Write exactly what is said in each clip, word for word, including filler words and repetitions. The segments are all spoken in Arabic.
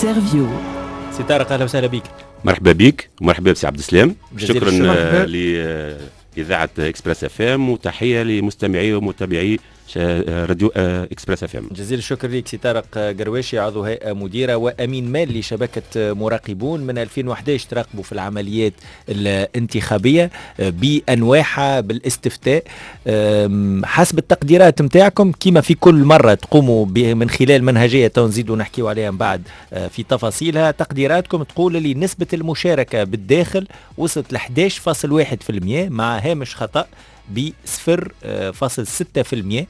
انترفيو. سي طارق اهلا وسهلا بك. مرحبا بك ومرحبا بسي عبد السلام. شكرا لإذاعة إكسبريس اف ام وتحية لمستمعي ومتابعي راديو إكسبريس اف ام. جزيل الشكر لك سي طارق قرواشي عضو هيئة مديرة وأمين مال لشبكة مراقبون من ألفين وأحد عشر تراقبوا في العمليات الانتخابية بأنواعها بالاستفتاء. حسب التقديرات متاعكم كما في كل مرة تقوموا من خلال منهجية تنزيدوا نحكيوا عليها من بعد في تفاصيلها، تقديراتكم تقول لي نسبة المشاركة بالداخل وصلت ل إحدى عشر فاصل واحد بالمئة مع هامش خطأ ب صفر فاصل ستة بالمئة.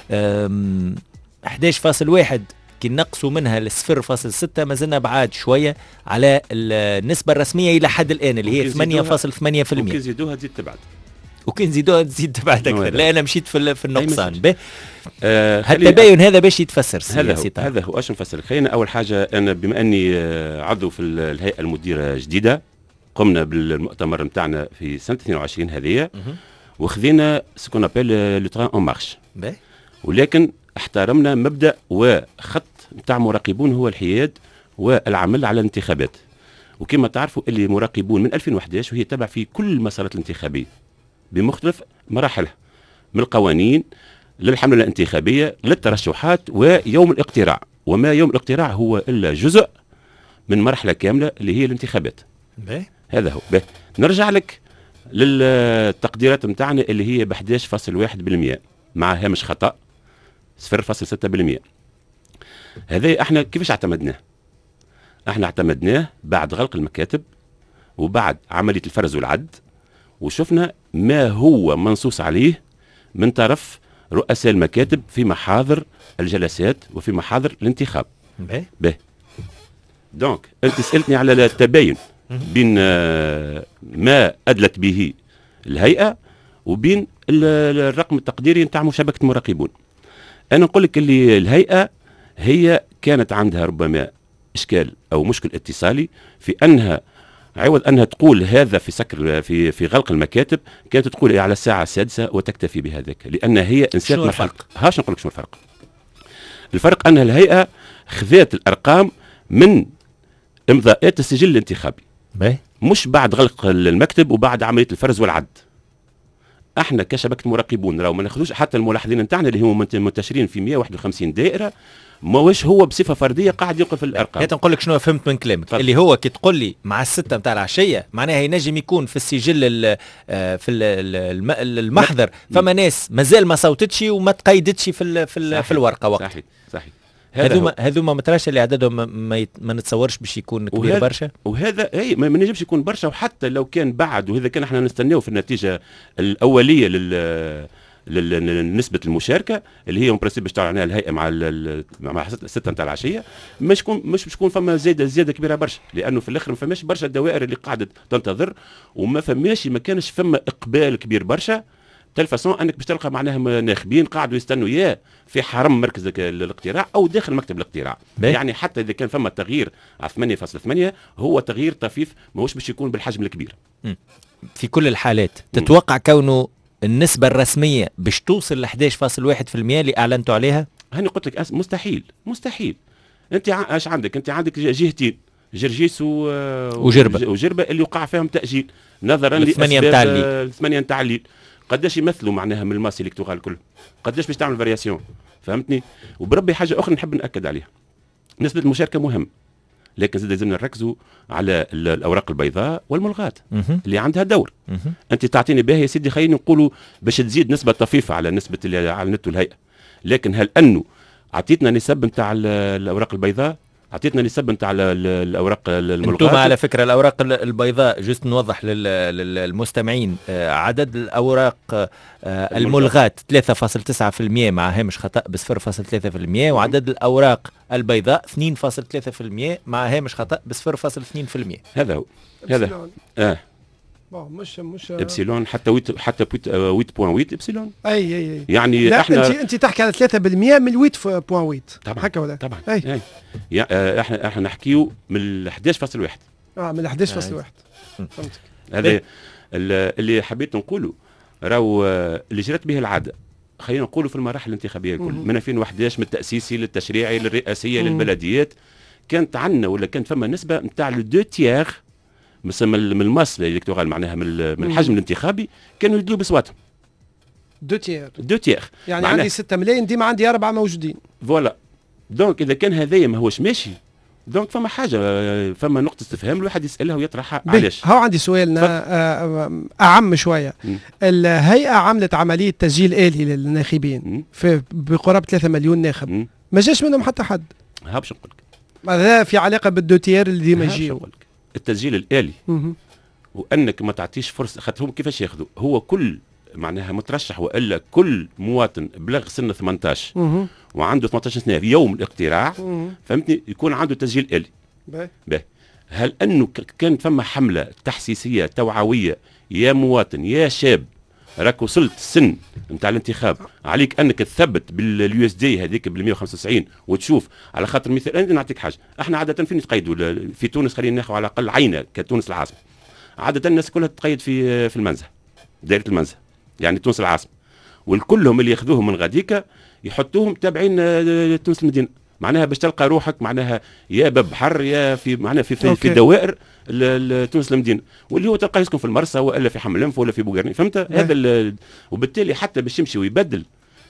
إحدى عشر فاصل واحد كي نقصوا منها ل صفر فاصل ستة ما زلنا بعاد شوية على النسبة الرسمية إلى حد الآن اللي هي ثمانية فاصل ثمانية بالمئة. وكي نزيدوها تزيد تبعد وكي نزيدوها تزيد تبعد أكثر. لا أنا مشيت في في النقصان به. آه هالتباين هذا باش يتفسر هذا هو هذا هو اش نفسر. خلينا أول حاجة أنا بما أني عضو في الهيئة المديرة جديدة قمنا بالمؤتمر نتاعنا في سنة اثنين وعشرين هذه وخذينا سكون ابل لو تران اون مارش، ولكن احترمنا مبدا وخط نتاع مراقبون هو الحياد والعمل على الانتخابات. وكما تعرفوا اللي مراقبون من ألفين وأحد عشر وهي تبع في كل المسارات الانتخابيه بمختلف مراحلها من القوانين للحمله الانتخابيه للترشحات ويوم الاقتراع، وما يوم الاقتراع هو الا جزء من مرحله كامله اللي هي الانتخابات. بي. هذا هو. بي. نرجع لك للتقديرات نتاعنا اللي هي ب إحدى عشر فاصل واحد بالمئة مع هامش خطأ صفر فاصل ستة بالمئة. هذا احنا كيفاش اعتمدناه؟ احنا اعتمدناه بعد غلق المكاتب وبعد عملية الفرز والعد، وشفنا ما هو منصوص عليه من طرف رؤساء المكاتب في محاضر الجلسات وفي محاضر الانتخاب. باهي باهي. دونك انت سألتني على التباين بين ما أدلت به الهيئة وبين الرقم التقديري نتاع مشابكة المراقبون. أنا نقول لك اللي الهيئة هي كانت عندها ربما إشكال أو مشكل اتصالي في أنها عوض أنها تقول هذا في سكر في في غلق المكاتب كانت تقول على الساعة السادسة وتكتفي بهذاك، لأن هي إنسان. شنو الفرق؟ هاش نقول لك شنو الفرق. الفرق أن الهيئة خذت الأرقام من إمضاءات السجل الانتخابي. باهي. مش بعد غلق المكتب وبعد عمليه الفرز والعد. احنا كشبكه مراقبون راهو ما ناخذوش حتى الملاحظين نتاعنا اللي هم منتشرين في مئة وواحد وخمسين دائره، ماهوش هو بصفه فرديه قاعد ينقل في الارقام. هات نقول لك شنو فهمت من كلامك. اللي هو كي تقول لي مع الستة نتاع العشيه معناها ينجم يكون في السجل ال في ال المحضر فما ناس مازال ما صوتتش وما تقيدتش في ال في, ال في الورقه وقت. صحيح صحيح. هذوما هذوما ما تراش اللي عددهم ما, يت... ما نتصورش باش يكون كبير برشا. وهذا اي ما نجمش يكون برشا، وحتى لو كان بعد وهذا كان احنا نستناو في النتيجه الاوليه لل لنسبه المشاركه اللي هي برينسيپ باش تعلن عليها الهيئه مع ال مع الستة نتاع العشيه، مش تكون مش باش تكون فما زياده زياده كبيره برشا، لانه في الاخر ما فماش برشا الدوائر اللي قاعده تنتظر وما فماش ما كانش فما اقبال كبير برشا تلفاسون انك باش تلقى معناها ناخبين قاعدوا يستنوا ياه في حرم مركز الاقتراع او داخل مكتب الاقتراع. يعني حتى اذا كان فما تغيير على ثمانية فاصلة ثمانية هو تغيير طفيف ماهوش باش يكون بالحجم الكبير. في كل الحالات تتوقع كونه النسبة الرسمية باش توصل ل إحدى عشر فاصل واحد بالمئة اللي اعلنتوا عليها؟ هاني قلت لك مستحيل مستحيل. انت ايش عندك؟ انت عندك جهتين جرجيس و... وجربة وجربة اللي وقع فيهم تأجيل نظرا لثمانية نتاع الليل. الثمانية نتاع الليل قداش يمثلوا معناها من الماس الكتورال كله، قداش باش تعمل فارياسيون، فهمتني؟ وبربي حاجه اخرى نحب ناكد عليها، نسبه المشاركه مهم، لكن زاد لازمنا نركزوا على الاوراق البيضاء والملغات اللي عندها دور. انت تعطيني باهي يا سيدي خلينا نقولوا باش تزيد نسبه طفيفه على نسبه اللي اعلنته الهيئه، لكن هل انه اعطيتنا نسب نتاع الاوراق البيضاء؟ اعطيتنا نسب نتاع الاوراق الملغات. انتم على فكره الاوراق البيضاء جست نوضح للمستمعين عدد الاوراق الملغات ثلاثة فاصلة تسعة بالمئة مع هامش خطا ب صفر فاصلة ثلاثة بالمئة، وعدد الاوراق البيضاء اثنين فاصلة ثلاثة بالمئة مع هامش خطا ب صفر فاصلة اثنين بالمئة. هذا هو هذا اه مش مش ابسيلون حتى ثمانية حتى ثمانية فاصلة ثمانية ابسيلون. اي اي اي يعني لا احنا انت انت تحكي على ثلاثة بالمئة من ثمانية فاصلة ثمانية طبعا هكا ولا طبعا اي, أي. يعني احنا احنا نحكيو من إحدى عشر فاصلة واحد. اه من إحدى عشر فاصلة واحد فهمتك. هذا اللي حبيت نقوله راهو اللي جرت به العاده، خلينا نقولوا في المراحل الانتخابيه الكل من ألفين وأحد عشر من التاسيسي للتشريعي للرئاسيه للبلديات كانت عندنا ولا كانت فما نسبه نتاع لو دو تيير مثلا من الماس الالكتورال معناها من من الحجم الانتخابي كانوا يدلوا بصواتهم. دو تيير دو تيير يعني عندي ستة ملايين ديما عندي أربعة موجودين. فوالا دونك إذا كان هذايا ما هوش ماشي دونك فما حاجة فما نقطة استفهام الواحد يسألها ويطرحها علاش. هو عندي سؤالنا أعم شوية. م. الهيئة عملت عملية تسجيل آلي للناخبين في بقرابة ثلاثة مليون ناخب. م. ما جاش منهم حتى حد. ها باش نقول لك. هذا في علاقة بالدو تيير اللي ديما يجيو. التسجيل الآلي م- وأنك ما تعطيش فرصة خاطرهم كيفاش ياخذوا هو كل معناها مترشح والا كل مواطن بلغ سن ثمانية عشر وعنده ثمانية عشر سنه في يوم الاقتراع فهمتني يكون عنده تسجيل آلي. باهي هل انه كانت فما حمله تحسيسيه توعويه يا مواطن يا شاب راك وصلت السن نتاع الانتخاب عليك انك تثبت باليو اس دي هذيك بال مئة وخمسة وتسعين وتشوف على خاطر مثال انا نعطيك حاجه احنا عاده فين نتقيدوا في تونس خلينا ناخذ على الاقل عينه كتونس العاصمه عاده الناس كلها تتقيد في في المنزه دائره المنزه يعني تونس العاصمه والكلهم اللي ياخذوهم من غاديكا يحطوهم تابعين تونس المدينه معناها باش تلقى روحك معناها يا باب بحر يا في معناها في في, في دوائر تونس المدينه واللي هو تلقاه يسكن في المرسى ولا في حمل انف ولا في بوغرني فهمت هذا وبالتالي حتى باش يمشي ويبدل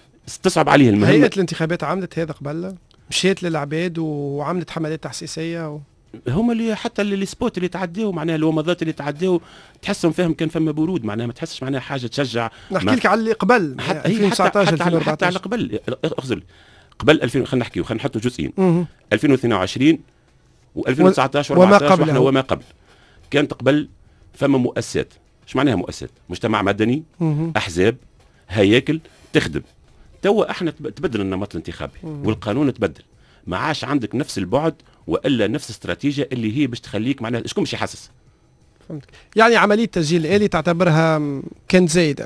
تصعب عليه المهمه. هيئه الانتخابات عملت هذا قبل مشيت للعباد وعملت حملات تحسيسيه و... هما اللي حتى اللي سبوت اللي تعداو معناها الومضات اللي تعداو تحسهم فيهم كان فما برود معناها ما تحسش معناها حاجه تشجع. نحكي لك على اللي قبل حتى ألفين وتسعطاش ألفين وأربعطاش حتى على قبل اخزر قبل ألفين خلينا نحكيو خلينا نحطوا جزئين ألفين واثنين وعشرين وألفين وتسعطاش وأربعطاش واحنا وما قبل كانت قبل فما مؤسسات ايش معناها مؤسسات مجتمع مدني مم. احزاب هياكل تخدم توا احنا تبدل النمط الانتخابي مم. والقانون تبدل ما عاش عندك نفس البعد والا نفس الاستراتيجيه اللي هي باش تخليك معناها شكون باش يحسس فهمتك يعني عمليه تسجيل الالي تعتبرها كانت زايده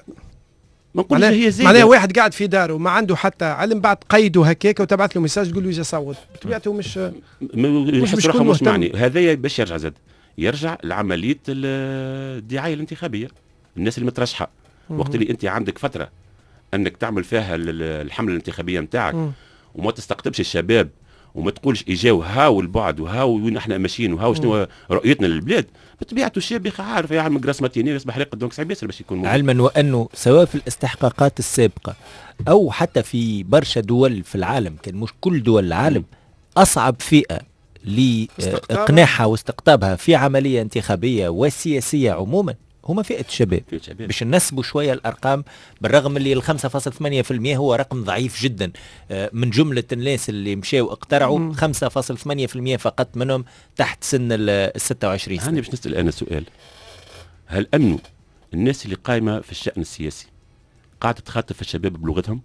ما نقولش هي زايده معناها واحد قاعد في داره ما عنده حتى علم بعد قيده هكاك وتبعث له ميساج تقول له يجي صوت بطبيعته مش مش مش مش معني هذايا باش يرجع زاد يرجع لعمليه الدعايه الانتخابيه الناس اللي مترشحه وقت اللي انت عندك فتره انك تعمل فيها الحمله الانتخابيه نتاعك وما تستقطبش الشباب وما تقولش اجاو هاو البعد وهاو وين احنا ماشيين وهاو شنو رؤيتنا للبلاد بطبيعته الشاب يخ عارف يعمل جراس ماتيني يصبح ريق دونك صعيب ياسر باش يكون موجود. علما وانه سواء في الاستحقاقات السابقه او حتى في برشا دول في العالم كان مش كل دول العالم اصعب فئه لاقناعها واستقطابها في عمليه انتخابيه وسياسيه عموما هما فئة الشباب باش نسبوا شوية الأرقام بالرغم اللي الخمسة فاصل ثمانية في المية هو رقم ضعيف جدا من جملة الناس اللي مشاو اقترعوا خمسة فاصل ثمانية في المية فقط منهم تحت سن ال ستة وعشرين سنة. أنا باش نسأل أنا سؤال هل أنه الناس اللي قايمة في الشأن السياسي قاعدة تخاطب في الشباب بلغتهم؟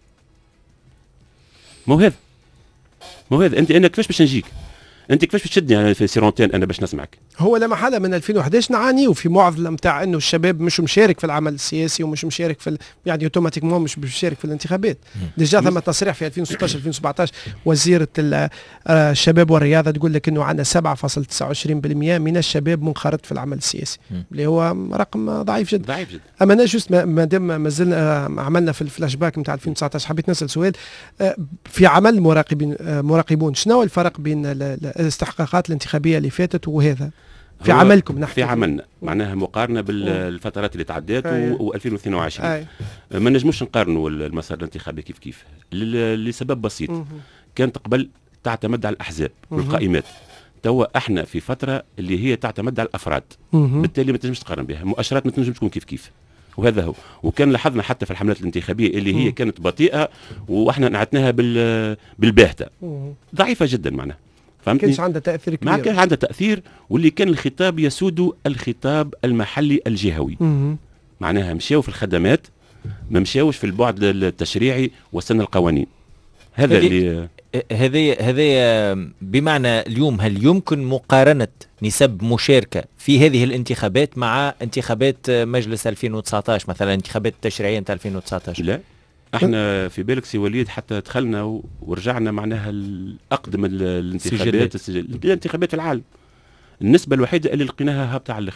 مو هذا مو هذا أنت أنا كيفاش باش نجيك انت كيفاش بتشدني يعني في سيرونتين انا باش نسمعك هو لا محاله من ألفين وأحد عشر نعاني وفي معضله نتاع انه الشباب مش مشارك في العمل السياسي ومش مشارك في ال... يعني اوتوماتيكمون مش مشارك في الانتخابات ديجا ثم تصريح في ألفين وستطاش ألفين وسبعطاش وزيره الشباب والرياضه تقول لك انه عندنا سبعة فاصل تسعة وعشرين بالمئة من الشباب منخرط في العمل السياسي اللي هو رقم ضعيف جدا ضعيف جدا اما انا جوست ما دام ما زلنا عملنا في الفلاش باك نتاع ألفين وتسعطاش حبيت نسال سؤال في عمل مراقبين مراقبون شنو الفرق بين الاستحقاقات الانتخابيه اللي فاتت وهذا في عملكم نحن في عملنا معناها مقارنه بالفترات اللي تعدات و2022 ما نجموش نقارنوا المسار الانتخابي كيف كيف لسبب بسيط مم. كانت قبل تعتمد على الاحزاب والقائمات توا احنا في فتره اللي هي تعتمد على الافراد مم. بالتالي ما تنجمش تقارن بها المؤشرات ما تنجمش تكون كيف كيف وهذا هو وكان لاحظنا حتى في الحملات الانتخابيه اللي هي مم. كانت بطيئه واحنا نعتناها بال بالباهته مم. ضعيفه جدا معناها ما كانش عندها تأثير كبير ما كانش عندها تأثير واللي كان الخطاب يسود الخطاب المحلي الجهوي مم. معناها مشاو في الخدمات ما مشاوش في البعد التشريعي وسن القوانين هذا اللي هذه هذه بمعنى اليوم هل يمكن مقارنة نسب مشاركة في هذه الانتخابات مع انتخابات مجلس ألفين وتسعطاش مثلا انتخابات التشريعية انت ألفين وتسعطاش؟ لا احنا في بالك سي وليد حتى دخلنا ورجعنا معناها الاقدم الانتخابات الانتخابات في العالم النسبه الوحيده اللي لقيناها هابطه على الاخر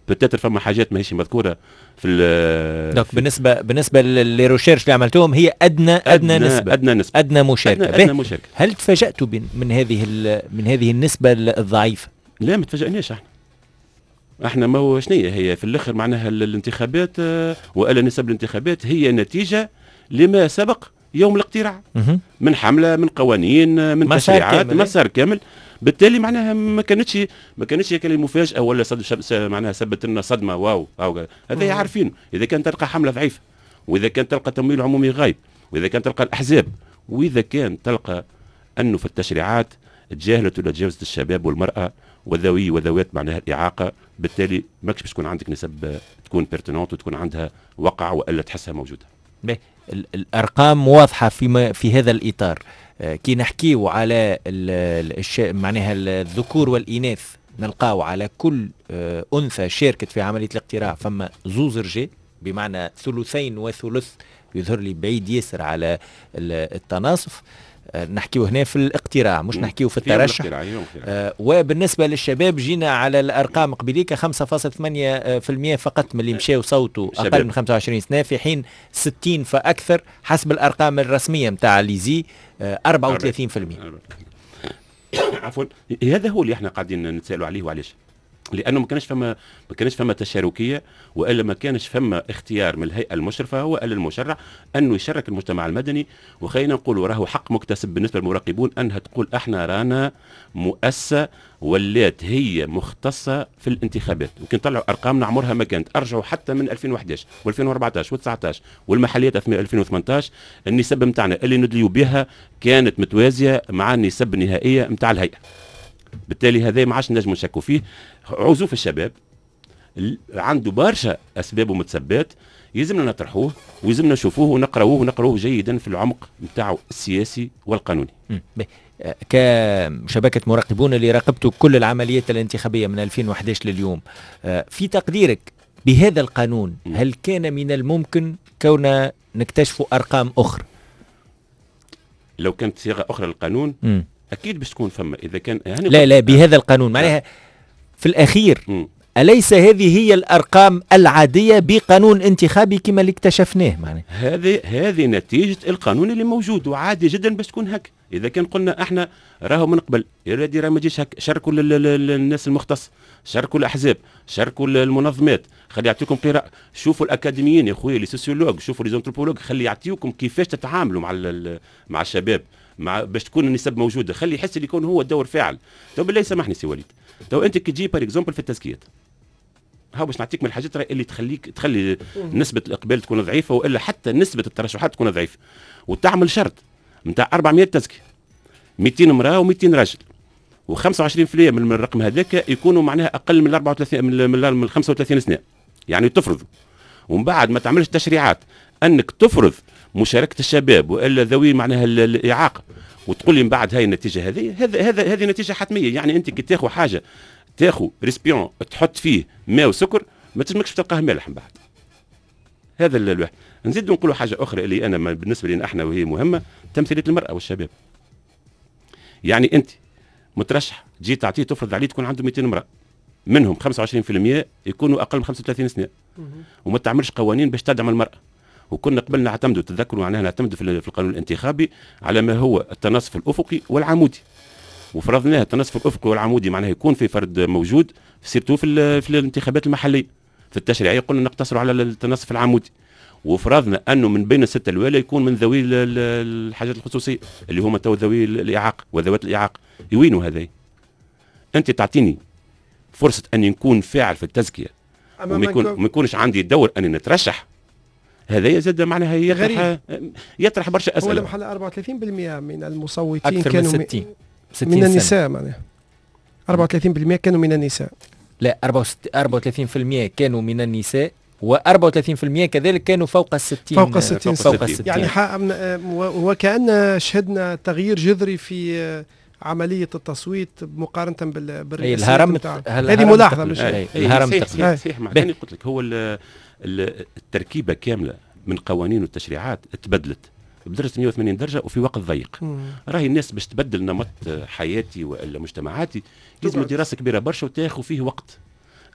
بتاتر فما حاجات ماهيش مذكوره في دونك بالنسبه بالنسبه للريشيرش اللي عملتوهم هي ادنى ادنى, أدنى نسبه ادنى نسبه ادنى مشاركه, أدنى, أدنى مشاركة. هل تفاجاتوا من هذه من هذه النسبه الضعيفه؟ لا ما تفاجئناش احنا احنا ما هو شنية هي في الاخر معناها الانتخابات والا نسب الانتخابات هي نتيجه لما سبق يوم الاقتراع من حمله من قوانين من تشريعات مسار كامل. بالتالي معناها ما كانتش ما كانتش هيك مفاجاه ولا صد معناها سبت لنا صدمه واو هذا عارفين. اذا كان تلقى حمله ضعيفه واذا كان تلقى تمويل عمومي غايب واذا كان تلقى الاحزاب واذا كان تلقى انه في التشريعات تجاهلت ولا تجاوزت الشباب والمراه وذوي وذوات معناها الاعاقه. بالتالي ماكش باش تكون عندك نسب تكون بيرتينونت وتكون عندها وقع والا تحسها موجوده. الارقام واضحه في في هذا الاطار. كي نحكيو على الش... معناها الذكور والإناث نلقاو على كل أنثى شاركت في عملية الاقتراع فما زوز رجال بمعنى ثلثين وثلث يظهر لي بعيد ياسر على التناصف. نحكيو هنا في الاقتراع مش نحكيو في الترشح. آه وبالنسبة للشباب جينا على الأرقام قبليك خمسة فاصلة ثمانية بالمئة فقط من اللي مشاو صوتوا أقل من خمسة وعشرين سنة في حين ستين فأكثر حسب الأرقام الرسمية متاع ليزي آه أربعة وثلاثين بالمئة. عفوا هذا هو اللي احنا قاعدين نتسالوا عليه وعلاش لانه ما كانش فما ما كانش فما تشاركيه والا ما كانش فما اختيار من الهيئه المشرفه هو الا المشرع انه يشارك المجتمع المدني. وخلينا نقولوا راهو حق مكتسب بالنسبه للمراقبون انها تقول احنا رانا مؤسسه ولات هي مختصه في الانتخابات. وكان طلعوا ارقامنا عمرها ما كانت ارجعوا حتى من ألفين وأحد عشر وألفين وأربعطاش وتسعطاش والمحليات ألفين وثمانطاش النسب نتاعنا اللي ندليو بها كانت متوازيه مع النسب النهائيه نتاع الهيئه. بالتالي هذا ما عادش نجموا نشكوا فيه. عزوف الشباب عنده برشا اسباب ومتسبات يلزمنا نطرحوه ويلزمنا نشوفوه ونقراوه ونقراوه جيدا في العمق نتاعو السياسي والقانوني. كشبكه مراقبون اللي راقبتوا كل العمليات الانتخابيه من ألفين وأحد عشر لليوم في تقديرك بهذا القانون هل كان من الممكن كون نكتشفوا ارقام اخرى؟ لو كانت صيغه اخرى للقانون م. اكيد باش تكون فما اذا كان يعني لا لا بهذا القانون معناها في الاخير م. اليس هذه هي الارقام العاديه بقانون انتخابي كما اللي اكتشفناه معناها هذه هذه نتيجه القانون اللي موجود وعادي جدا باش تكون هك. اذا كان قلنا احنا راهو من قبل يا رادي راه ما تجيش هك شاركوا الناس المختص شاركوا الاحزاب شاركوا المنظمات خلي يعطيكم قراءه شوفوا الاكاديميين يا خويا لي سوسيولوج شوفوا لي زونتروبولوج خلي يعطيوكم كيفاش تتعاملوا مع مع الشباب مع باش تكون النسب موجوده خلي يحس اللي يكون هو الدور فاعل. تو بالله سامحني سي وليد تو انت كي تجي بار اكزومبل في التزكيات هاو باش نعطيك من الحاجات اللي تخليك تخلي نسبه الاقبال تكون ضعيفه والا حتى نسبه الترشحات تكون ضعيفه وتعمل شرط نتاع أربعمئة تزكيه مئتين امراه و200 راجل وخمسة وعشرين بالمئة من الرقم هذاك يكونوا معناها اقل من أربعة وثلاثين من خمسة وثلاثين سنه يعني تفرض ومن بعد ما تعملش تشريعات انك تفرض مشاركه الشباب والا ذوي معناها الاعاقه وتقول لي من بعد هاي النتيجه هذه هذا هذا هذه نتيجه حتميه. يعني انت كي تاخذ حاجه تاخذ ريسبيون تحط فيه ماء وسكر ما تنجمش تلقاه مالح من بعد. هذا الواحد. نزيد نقولوا حاجه اخرى اللي انا بالنسبه لنا احنا وهي مهمه تمثيليه المراه والشباب. يعني انت مترشح تجي تعطيه تفرض عليه تكون عنده مئتين امراه منهم خمسة وعشرين بالمئة يكونوا اقل من خمسة وثلاثين سنه وما تعملش قوانين باش تدعم المراه. وكنا قبل نعتمدوا تذكروا معناها نعتمدوا في القانون الانتخابي على ما هو التناصف الافقي والعمودي وفرضناه التناصف الافقي والعمودي معناها يكون في فرد موجود سيرتو في, في الانتخابات المحليه. في التشريعيه قلنا نقتصروا على التناصف العمودي وفرضنا انه من بين السته الاولى يكون من ذوي الحاجات الخصوصيه اللي هما تو ذوي الاعاقه وذوات الاعاقه. وينوا هذا؟ انت تعطيني فرصه اني نكون فاعل في التزكيه وما يكون ما يكونش عندي دور اني نترشح. هذا يزيد معناها يطرح يطرح برشا اسئله. هو محل أربعة وثلاثين بالمئة من المصوتين أكثر كانوا من ستين من النساء معناها أربعة وثلاثين بالمئة كانوا من النساء. لا أربعة وثلاثين بالمئة كانوا من النساء وأربعة وثلاثين بالمئة كذلك كانوا فوق الستين فوق الستين فوق الستين يعني وكأن شهدنا تغيير جذري في عملية التصويت مقارنة بالرئاسة. الهرم هذه ملاحظة مش الهرم صحيح معني قلت لك هو التركيبة كاملة من قوانين والتشريعات تبدلت بدرجة مئة وثمانين درجة وفي وقت ضيق. راهي الناس باش تبدل نمط حياتي ولا مجتمعاتي لازم دراسة كبيرة برشا وتاخذ فيه وقت.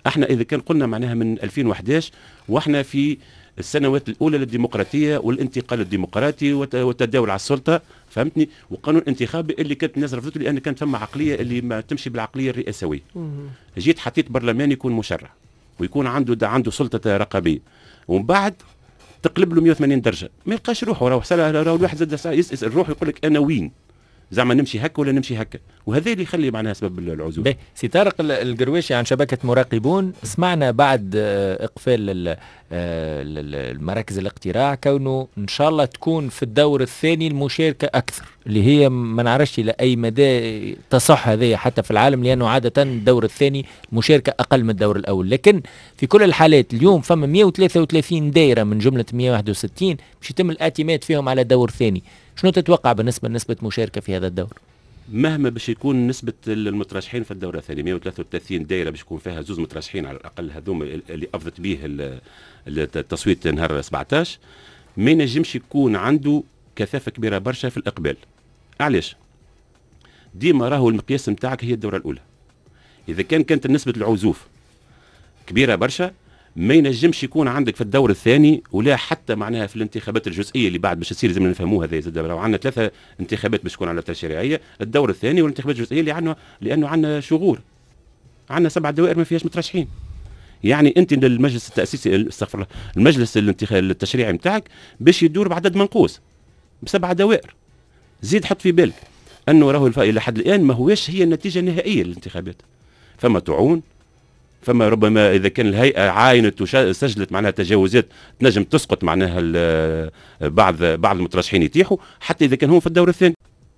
احنا اذا كان قلنا معناها من ألفين وأحد عشر واحنا في السنوات الاولى للديمقراطيه والانتقال الديمقراطي والتداول على السلطه، فهمتني؟ وقانون انتخابي اللي كانت الناس رفضته لان كانت ثم عقليه اللي ما تمشي بالعقليه الرئاسويه. جيت حطيت برلمان يكون مشرع ويكون عنده عنده سلطه رقابيه، ومن بعد تقلب له مئة وثمانين درجه، ما يلقاش روحه. راه راه الواحد زاد يسال الروح يقول لك انا وين؟ زعما نمشي هكا ولا نمشي هكا، وهذا اللي يخلي معناها سبب العزوف. سي طارق القرويشي عن شبكة مراقبون، سمعنا بعد إقفال المراكز الاقتراع كونه إن شاء الله تكون في الدور الثاني المشاركة أكثر، اللي هي ما نعرفش إلى أي مدى تصح هذه حتى في العالم، لأنه عادة الدور الثاني مشاركة أقل من الدور الأول. لكن في كل الحالات اليوم فما مئة وثلاثة وثلاثين دائرة من جملة مئة وواحد وستين باش يتم الاعتماد فيهم على دور ثاني. شنو تتوقع بالنسبة لنسبة مشاركة في هذا الدور؟ مهما باش يكون نسبة المترشحين في الدورة الثانية مئة وثلاثة وثلاثين دائرة باش يكون فيها زوز مترشحين على الأقل، هذوما اللي أفضت به التصويت نهار سبعطاش، ما ينجمش يكون عنده كثافة كبيرة برشا في الإقبال. علاش؟ ديما راهو المقياس نتاعك هي الدورة الأولى. إذا كان كانت نسبة العزوف كبيرة برشا ما ينجمش يكون عندك في الدور الثاني، ولا حتى معناها في الانتخابات الجزئيه اللي بعد باش تصير زي ما نفهموها. هذا زاد لو عندنا ثلاثه انتخابات باش تكون على تشريعيه، الدور الثاني والانتخابات الجزئيه اللي عندنا لانه عندنا شغور، عندنا سبع دوائر ما فيهاش مترشحين. يعني انت المجلس التاسيسي استغفر الله المجلس الانتخابي التشريعي نتاعك باش يدور بعدد منقوص بسبع دوائر. زيد حط في بالك انه راهو الى حد الان ما هوش هي النتيجه النهائيه للانتخابات، فما طعون، فما ربما اذا كان الهيئه عاينت وسجلت معناها تجاوزات تنجم تسقط معناها بعض بعض المترشحين يتيحوا حتى اذا كان هم في الدور الثاني.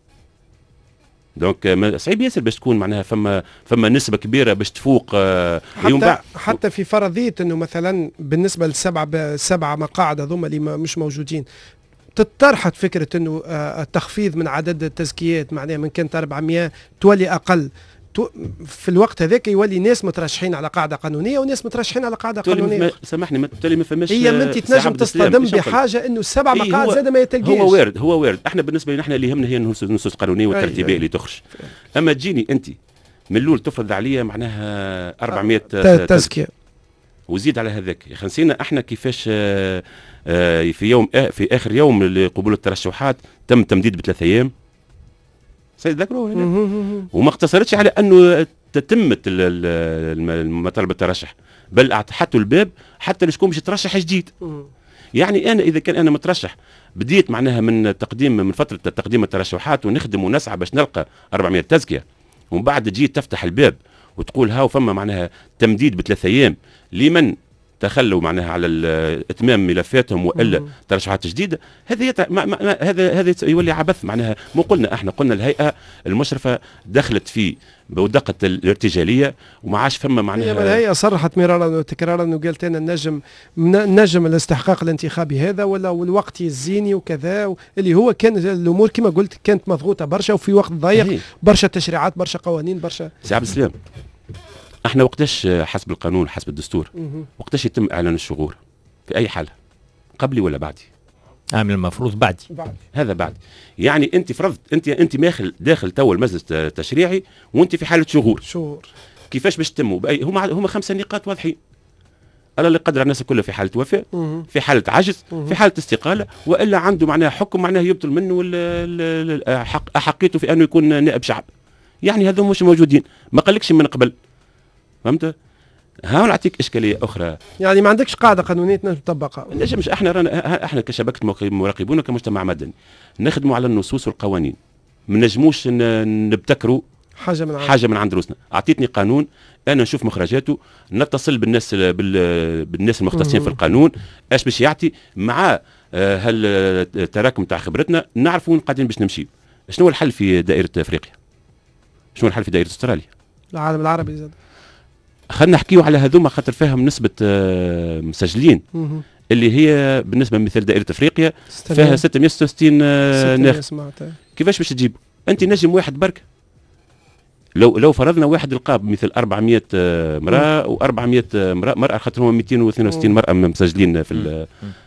دونك صعيب ياسر باش تكون معناها فما فما نسبه كبيره باش تفوق. حتى حتى في فرضيه انه مثلا بالنسبه للسبع سبع مقاعد هذوما اللي مش موجودين تطرحت فكره انه التخفيض من عدد التزكيات، معناها من كانت أربعمئة تولي اقل، في الوقت هذاك يولي ناس مترشحين على قاعده قانونيه وناس مترشحين على قاعده قانونيه. سامحني ما تولي ما فماش هي ما انت تنجم تصطدم بحاجه انه السبع إيه مقاعد زاده ما يتلقاش. هو وارد هو وارد احنا بالنسبه لنا احنا اللي يهمنا هي النصوص القانونيه والترتيبيه أيه اللي تخرج. اما تجيني انت من الاول تفرض عليا معناها أربعمئة تزكيه وزيد على هذاك. يا نسينا احنا كيفاش آآ آآ في يوم في اخر يوم لقبول الترشحات تم تمديد بثلاث ايام سيد ذكروا وما اقتصرتش على انه تتمت المطالب الترشح، بل حطوا الباب حتى لشكون باش يترشح جديد. يعني انا اذا كان انا مترشح بديت معناها من تقديم من فتره تقديم الترشحات ونخدم ونسعى باش نلقى أربعمئة تزكيه، ومن بعد تجي تفتح الباب وتقول هاو فما معناها تمديد بثلاث ايام لمن تخلوا معناها على اتمام ملفاتهم والا ترشحات جديده. هذا هذا هذا يولي عبث. معناها مو قلنا احنا قلنا الهيئه المشرفه دخلت في بودقه الارتجاليه وما عادش فما معناها. الهيئه صرحت مرارا وتكرارا وقالت انا نجم نجم الاستحقاق الانتخابي هذا ولا والوقت الزيني وكذا، اللي هو كان الامور كما قلت كانت مضغوطه برشا وفي وقت ضيق، برشا تشريعات برشا قوانين برشا. سي عبد السلام احنا وقتاش حسب القانون حسب الدستور وقتاش يتم اعلان الشغور في اي حاله؟ قبلي ولا بعدي؟ عامل المفروض بعدي. بعد. هذا بعد. يعني انت فرضت انت انت داخل داخل تو المجلس التشريعي وانت في حاله شغور. شغور. كيفاش باش تتموا؟ باي هما هما خمسه نقاط واضحين. الله اللي قدر الناس كلها في حاله وفاه، في حاله عجز، في حاله استقاله، والا عنده معناها حكم معناه يبطل منه احقيته في انه يكون نائب شعب. يعني هذول مش موجودين، ما قالكش من قبل. فهمت؟ ها نعطيك اشكاليه اخرى. يعني ما عندكش قاعده قانونيه تنجم تطبقها. مش احنا رانا احنا كشبكه مراقبون كمجتمع مدني نخدموا على النصوص والقوانين، ما نجموش نبتكروا حاجه من حاجه من عند روسنا. اعطيتني قانون انا نشوف مخرجاته، نتصل بالناس بالناس المختصين في القانون ايش باش يعطي مع هالتراكم تاع خبرتنا نعرفوا وين قاعدين باش نمشي. شنو الحل في دائره افريقيا؟ شنو الحل في دائره استراليا؟ العالم العربي زاد. خلينا نحكيو على هذوما خاطر فيهم نسبة مسجلين اللي هي بالنسبة مثل دائرة افريقيا فيها ستمئة وستة وستين ناخب. كيفاش باش تجيب؟ انت نجم واحد برك لو لو فرضنا واحد القاب مثل أربعمئة مرأة و400 مرأة مرأة خاطر هما مئتين واثنين وستين مرأة مسجلين في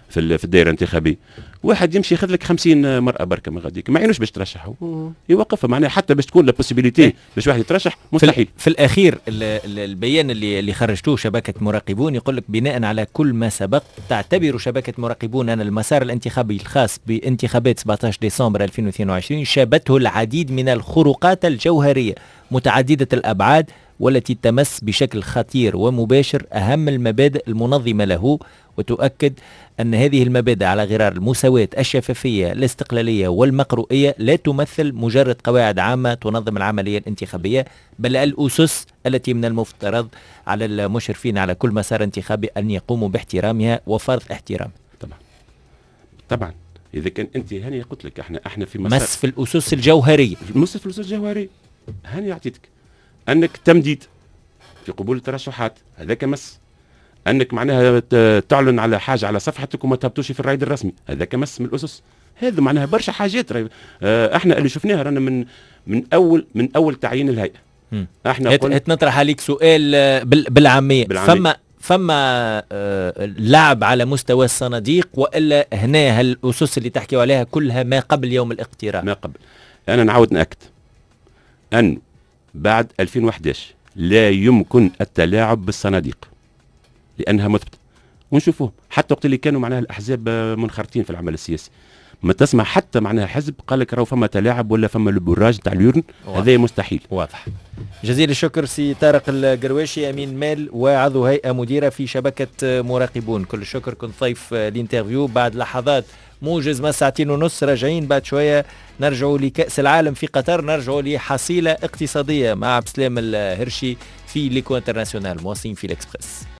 في في الدائره الانتخابيه. واحد يمشي ياخذ لك خمسين مرأة بركه ما غاديك ما يعينوش باش ترشحوا يوقفها معناها حتى باش تكون لا بوسيبيليتي باش واحد يترشح مستحيل. في, في الاخير ال ال البيان اللي اللي خرجتوه شبكه مراقبون يقول لك بناء على كل ما سبق تعتبر شبكه مراقبون ان المسار الانتخابي الخاص بانتخابات سبعة عشر ديسمبر ألفين واثنين وعشرين شابته العديد من الخروقات الجوهريه متعدده الابعاد والتي تمس بشكل خطير ومباشر أهم المبادئ المنظمة له، وتؤكد أن هذه المبادئ على غرار المساواة، الشفافية، الاستقلالية والمقروئية لا تمثل مجرد قواعد عامة تنظم العملية الانتخابية، بل الأسس التي من المفترض على المشرفين على كل مسار انتخابي أن يقوموا باحترامها وفرض احترام. طبعا طبعا إذا كان أنت هاني قلت لك احنا احنا في مسار مس في الأسس الجوهرية مس في الأسس الجوهرية هاني أعطيتك انك تمديد في قبول الترشحات هذاك مس، انك معناها تعلن على حاجه على صفحتك وما تهبطوش في الرايد الرسمي هذاك مس من الاسس. هذا معناها برشا حاجات اه احنا اللي شفناها رانا من من اول من اول تعيين الهيئه. م. احنا هت هت نطرح عليك سؤال بالعاميه, بالعامية. فما فما آه لعب على مستوى الصناديق والا هنا هالاسس اللي تحكيوا عليها كلها ما قبل يوم الاقتراع؟ ما قبل. انا نعاود ناكد ان بعد ألفين وأحد عشر لا يمكن التلاعب بالصناديق لأنها مثبتة ونشوفوه حتى وقت اللي كانوا معناها الأحزاب منخرطين في العمل السياسي ما تسمع حتى معناها حزب قال لك راهو فما تلاعب ولا فما البراج تاع اليورن هذا مستحيل. واضح. جزيل الشكر سي طارق القرواشي أمين مال وعضو هيئة مديرة في شبكة مراقبون. كل الشكر. كنت ضيف الانترفيو. بعد لحظات موجز ما ساعتين ونص راجعين بعد شوية نرجعوا لكأس العالم في قطر، نرجعوا لحصيلة اقتصادية مع عبد السلام الهرشي في ليكو انترناسيونال. مواصلين في الإكسبرس.